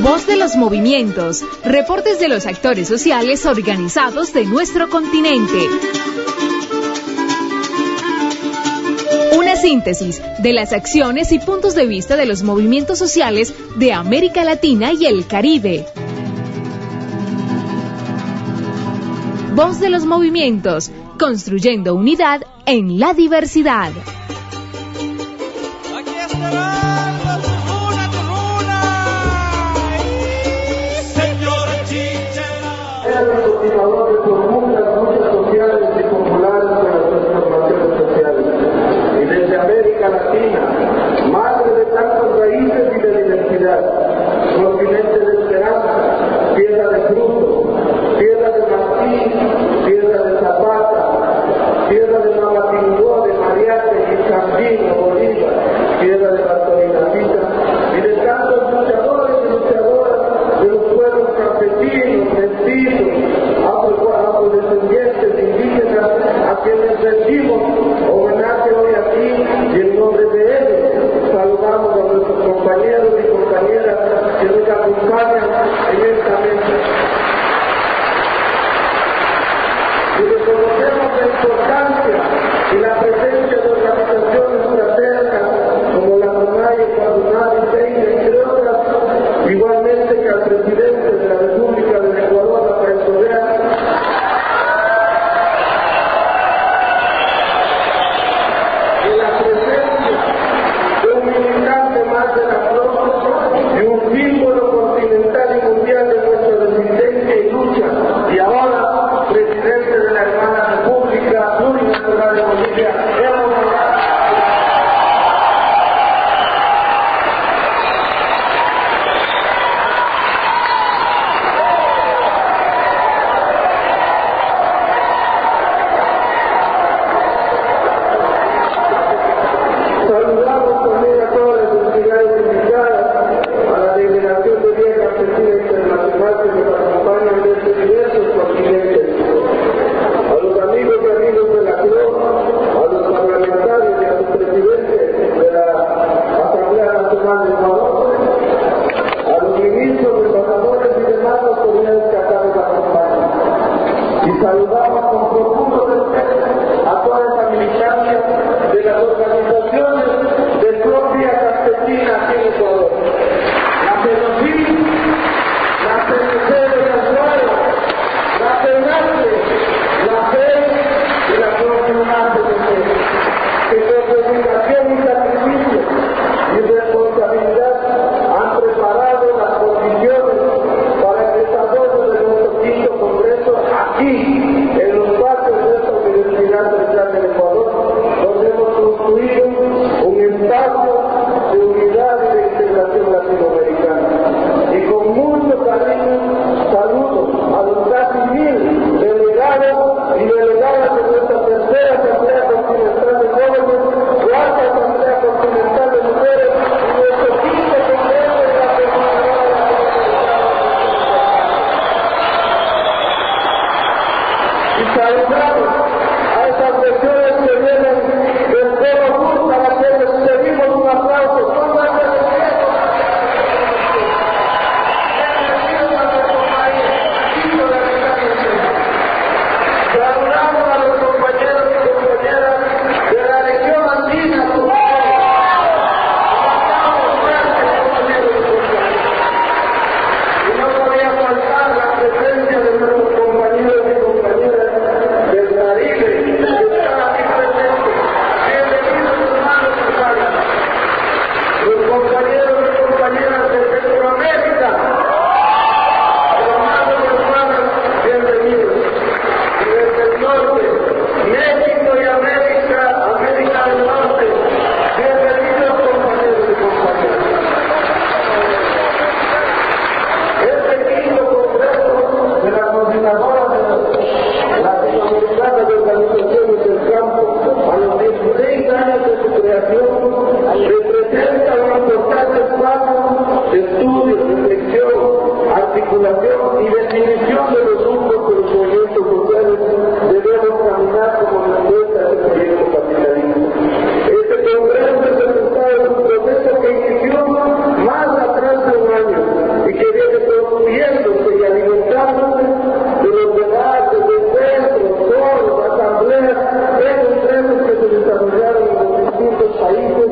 Voz de los movimientos, reportes de los actores sociales organizados de nuestro continente. Una síntesis de las acciones y puntos de vista de los movimientos sociales de América Latina y el Caribe. Voz de los movimientos, construyendo unidad en la diversidad. Aquí estará Tujuna. Señora Chichera. El continuador de muchas luchas sociales y populares de las transformaciones sociales. Y desde América Latina, madre de tantas raíces y de diversidad, continente de esperanza, tierra de fruto, tierra de Martí, tierra de Zapata, tierra de Mamatingó, de Mariate y Cambino, Bolívar, tierra de Bartolina, y de tantos luchadores y luchadoras de los pueblos campesinos, mestizos, afrodescendientes, indígenas, a quienes rendimos homenaje hoy aquí, y en nombre de ellos saludamos a nuestros compañeros y compañeras que nos acompañan en esta mesa. Y reconocemos la importancia y la presencia de organizaciones fraternas como la CONAIE, CONADI, PEINE, entre otras, igualmente que al presidente de la República del Ecuador, Rafael Correa, y la presencia de un militante más de la flor y un símbolo continental y mundial de nuestra resistencia y lucha, y ahora presidente de la hermana República Plurinacional de Bolivia, Evo Morales. Saludamos también a todas las entidades invitadas, a la Delegación de Vía Campesina Internacional que nos acompañan desde diversos continentes, a los amigos y amigos de la CLO, a los parlamentarios y a los presidentes de la Asamblea Nacional de Ecuador, a los ministros, embajadores y demás autoridades que acá nos acompañan. Y saludamos con profundo respeto a toda esa militancia de las organizaciones de propia campesina aquí en Ecuador. La FENOCID, la CNC de Santuario, la FENACE, la FED y la Nacional de Mujeres, que con dedicación y sacrificio y responsabilidad han preparado las condiciones para el desarrollo de nuestro quinto congreso aquí, en los patios de esta Universidad Central del Ecuador, donde hemos construido un espacio de unidad y de integración latinoamericana. Y con mucho cariño saludo a los casi 1000 delegados y delegadas de nuestra tercera Asamblea Continental de Jóvenes, cuarta Asamblea Continental de Mujeres y nuestro quinto congreso de la Comunidad. Y saludamos a esas personas que vienen del Foro Sur, a las que les pedimos un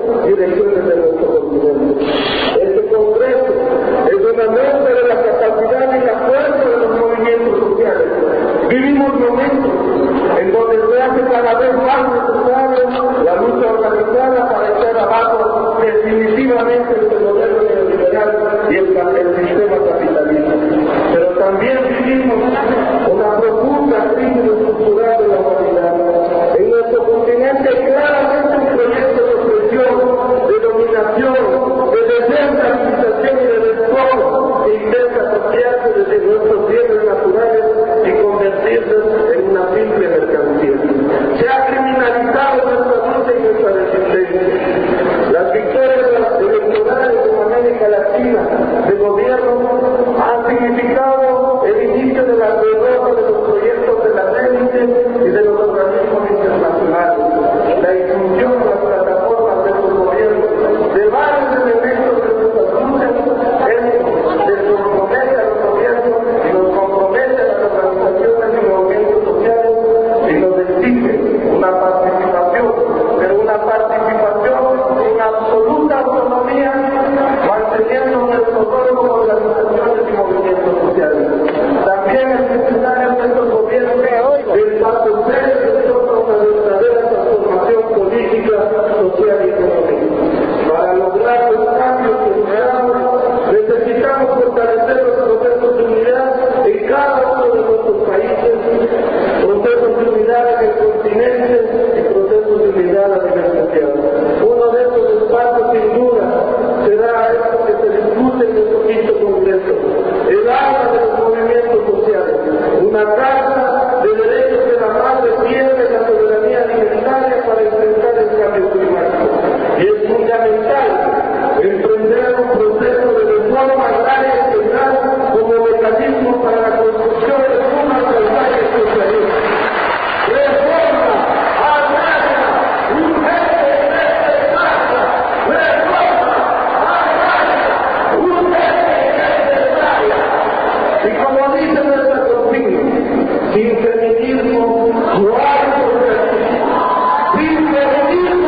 direcciones de nuestro continente. Este Congreso es una muestra de la capacidad y la fuerza de los movimientos sociales. Vivimos momentos en donde se hace cada vez más necesaria la lucha organizada para echar abajo definitivamente este modelo neoliberal y el sistema capitalista. Pero también vivimos una profunda crisis estructural de la humanidad. En nuestro continente hay claramente un proyecto de opresión, de dominación, de descentralización y de despojo que intenta asociarse desde nuestros bienes naturales y convertirse en una simple mercancía. Se ha criminalizado nuestra lucha y nuestra resistencia. Las victorias electorales en América Latina de gobierno han significado el inicio de la derrota de los proyectos de la élite y de los organismos internacionales, la inclusión de las plataformas de los gobiernos de varios elementos de nuestras luchas, compromete a los gobiernos y nos compromete a las organizaciones y movimientos sociales y nos exige una participación, pero una participación con absoluta autonomía, manteniendo nuestro rol como organizaciones y movimientos sociales. También es necesario que estos gobiernos den pasos serios sobre una verdadera transformación política, social y económica. Para lograr los cambios que esperamos, necesitamos fortalecer los procesos de unidad en cada uno de nuestros países, procesos de unidad en el continente y procesos de unidad a nivel social. Uno de estos espacios, sin duda, será esto que se discute en nuestro quinto Congreso, el alma de los movimientos sociales, una carta de derechos que la madre pierde la soberanía alimentaria para enfrentar el cambio climático. Y es fundamental emprender un proceso de reforma agraria integral como mecanismo para la construcción de una paisaje socialista. Reforma agraria urgente y necesaria. Reforma agraria urgente y necesaria. Y como dice nuestra consigna, sin feminismo no hay progreso. Sin feminismo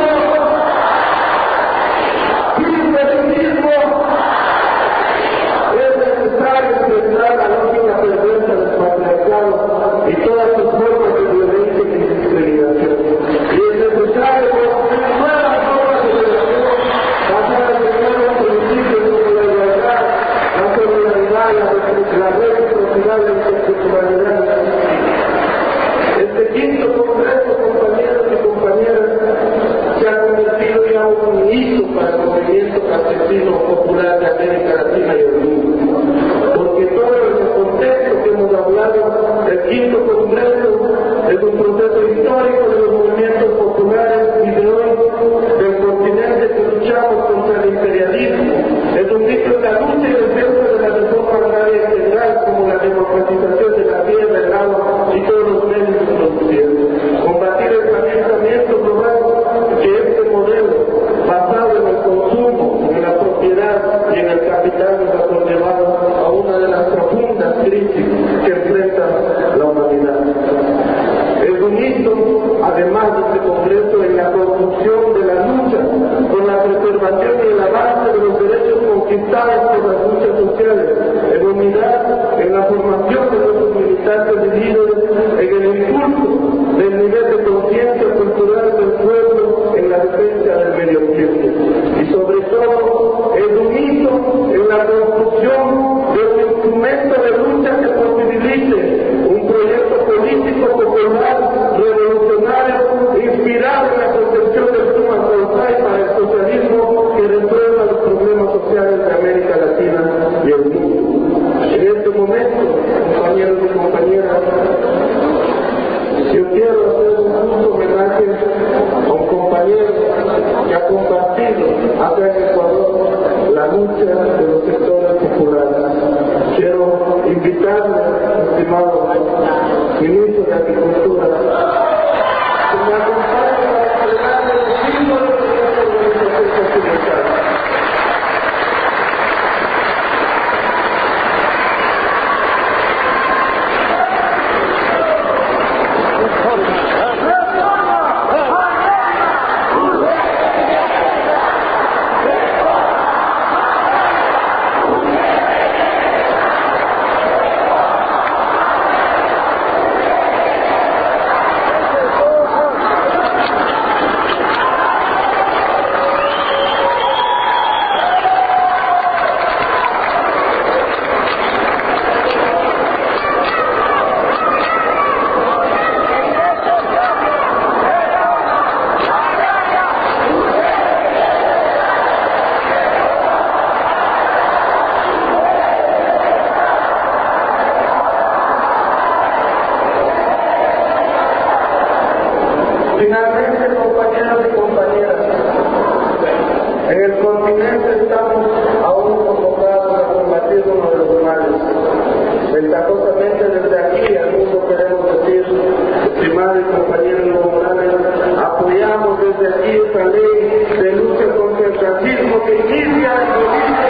es necesario enfrentar la lógica perversa del patriarcado y todas sus formas de violencia y discriminación. Y es necesario construir nuevas formas de relación basadas en nuevos principios como la igualdad, la solidaridad, la reciprocidad, la interculturalidad. Este quinto Congreso, compañeros y compañeras, se ha convertido ya en un hito para el movimiento campesino popular de América Latina y el mundo. Porque todo el contexto que hemos hablado, el quinto Congreso es un proceso histórico de los movimientos populares y de hoy del continente que luchamos contra el imperialismo. Es un hito de la lucha y defensa de la reforma agraria integral como la democratización de la tierra, el agua y todos los medios de producción. Combatir el calentamiento global, que este modelo basado en el consumo, en la propiedad y en el capital nos ha conllevado a una de las profundas crisis que enfrenta la humanidad. Es un hito, además de este Congreso, en la construcción de la lucha por la preservación y el avance de los derechos conquistados por las luchas sociales, en unidad, en la formación de nuestros militantes y líderes, en el impulso del nivel de conciencia cultural del pueblo en la defensa del medio ambiente. Y sobre todo, es un hito en la construcción de un instrumento de lucha que posibilite un proyecto político popular, revolucionario, inspirado en la concepción del Truman Caudrey para el socialismo que el continente estamos aún convocados a combatir uno de los males. Ventajosamente desde aquí al mundo queremos decir, estimados compañeros laborales, apoyamos desde aquí esta ley de lucha contra el racismo que inicia el gobierno.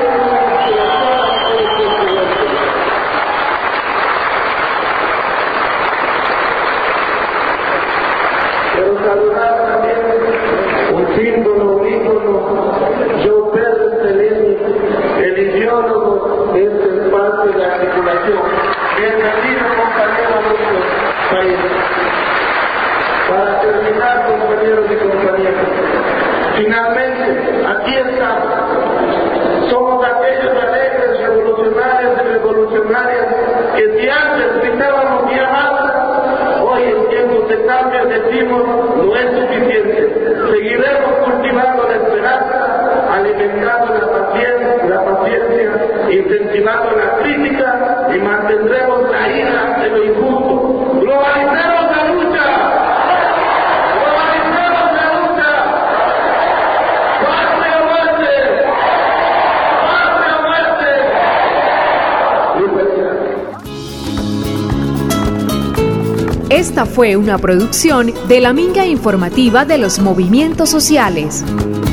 Pero saludar también un símbolo, un ícono, Joe Pérez Celeni, el ideólogo de este espacio de articulación. Bienvenido, compañero, a nuestro país. Para terminar, compañeros y compañeras, finalmente, aquí estamos. Somos aquellos alegres revolucionarios y revolucionarias que si antes gritábamos viajar, hoy en tiempos de cambio decimos no es suficiente. Seguiremos cultivando la esperanza, alimentando la paciencia, incentivando la crítica y mantendremos la ira de lo injusto. ¡Globalicemos la lucha! ¡Globalicemos la lucha! ¡Muerte o muerte! ¡Muerte o muerte! Esta fue una producción de la Minga Informativa de los Movimientos Sociales.